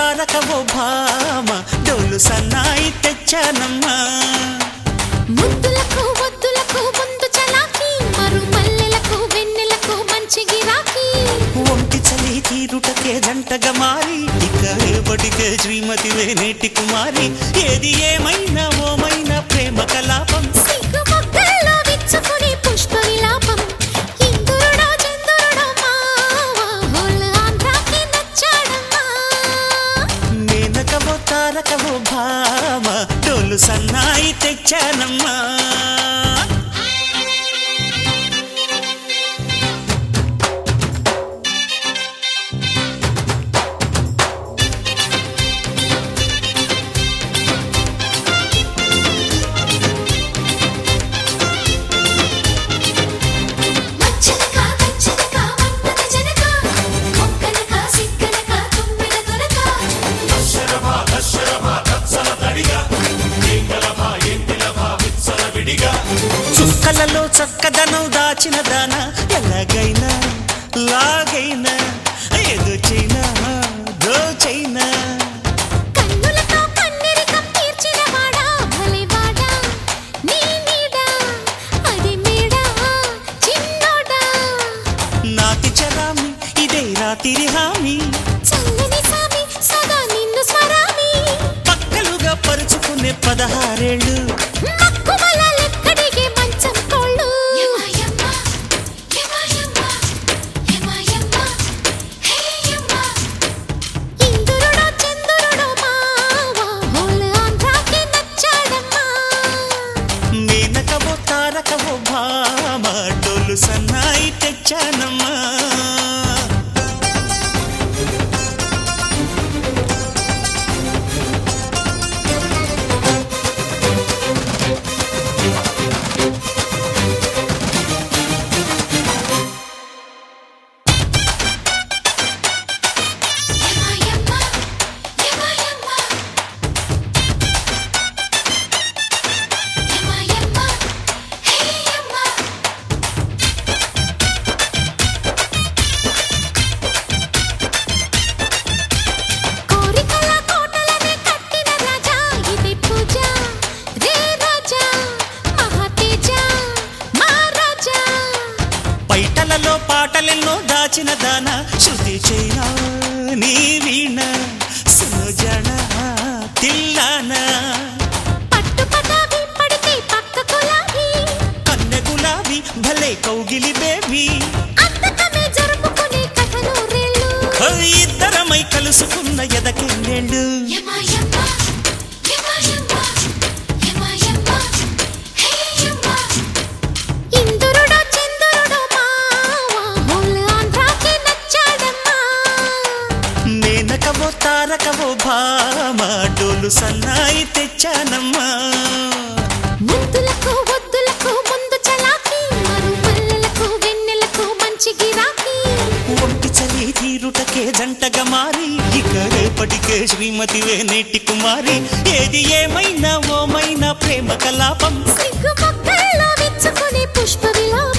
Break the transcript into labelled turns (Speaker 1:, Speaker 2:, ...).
Speaker 1: తారకవో భామ డోలు సన్నాయి తెచ్చానమ్మా
Speaker 2: ముద్దులకు వద్దులకు ముందు చలాకి మరు మల్లెలకు వెన్నెలకు మంచి గిరాకీ
Speaker 1: ఒంటి చలి తీరుటకే జంటగా మారి ఇక రేపటికే శ్రీమతివే నేటి కుమారి ఏది ఏమైనా ఓమైనా ప్రేమ కలాపం
Speaker 2: సిగ్గు మొగ్గల్లో విచ్చుకుని పుష్ప విలాపం ఇందురుడో చందురుడో మావా హోల్ ఆంధ్రాకి నచ్చాడమ్మా
Speaker 1: మేనకవో తారకవో భామ డోలు సన్నాయి తెచ్చానమ్మా
Speaker 2: మచ్చలకా కచ్చలకా మన్మథ జనకా మొక్కలకా సిక్కలకా తుమ్మెద దొరకా
Speaker 1: చుక్కలలో చక్కదనం దాచిన దాన ఎలాగైనా లాగైనా ఎదుచైనా దోచైనా
Speaker 2: కన్నులతో కన్నెరికం తీర్చిన వాడా భలేవాడా నీ నీడా అది మేడా చిన్నోడా
Speaker 1: నాతి చరామి ఇదే రాతిరి హామీ
Speaker 2: చల్లని సామి సదా నిన్ను స్మరామి
Speaker 1: పక్కలుగా పరుచుకునే 16 ఏళ్ళు
Speaker 2: మక్కువల లెక్కడిగే మంచం కోళ్ళు యమయమ్మ యమయమ్మ యమయమ్మ హేయమ్మ ఇందురుడో చందురుడో మావా హోల్ ఆంధ్రాకి నచ్చాడమ్మా
Speaker 1: మేనకవో తారకవో భామ డోలు సన్నాయి తెచ్చానమ్మా
Speaker 2: యమయమ్మ యమయమ్మ యమయమ్మ హేయమ్మ కోరికల కోటలనే కట్టిన రాజా ఇది పూజ రే రాజా మహాతేజ మహారాజా
Speaker 1: పైటలలో పాటలెన్నో దాచిన దాన శృతి చైనా నీ వీణ సుజన తిల్లాన
Speaker 2: పట్టు పటావి పడితే పక్క కులాబీ
Speaker 1: కన్నె గులాబీ భలే కౌగిలి బేబీ
Speaker 2: అంతకమే జరుపుకునే కథలు రేళ్ళు
Speaker 1: ఇద్దరమై కలుసుకున్న ఎదకెళ్ళేళ్ళు
Speaker 2: యమయమ్మ యమయమ్మ యమయమ్మ హేయమ్మ ఇందురుడో చందురుడో మావా హోల్ ఆంధ్రాకి నచ్చాడమ్మా
Speaker 1: మేనకవో తారకవో భామ డోలు సన్నాయి తెచ్చానమ్మా
Speaker 2: ముద్దులకు వద్దులకు ముందు చలాకి మరు మల్లెలకు వెన్నెలకు మంచి గిరాకీ
Speaker 1: ఒంటి చలి తీరుటకే జంటగా మారి ఇక రేపటికే శ్రీమతివే నేటి కుమారి ఏది ఏమైనా ఓమైనా ప్రేమ కలాపం
Speaker 2: సిగ్గు మొక్కల్లో విచ్చుకుని పుష్ప విలాపం